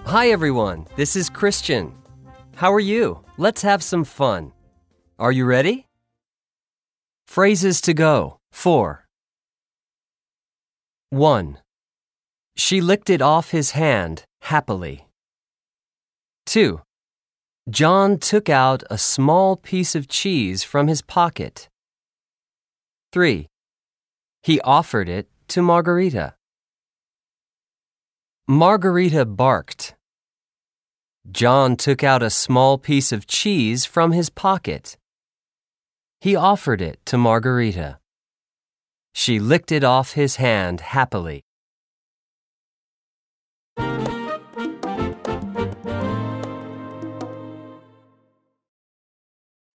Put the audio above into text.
Hi everyone, this is Christian. How are you? Let's have some fun. Are you ready? Phrases to go. 4. 1. She licked it off his hand happily. 2. John took out a small piece of cheese from his pocket. 3. He offered it to Margarita. Margarita barked. John took out a small piece of cheese from his pocket. He offered it to Margarita. She licked it off his hand happily.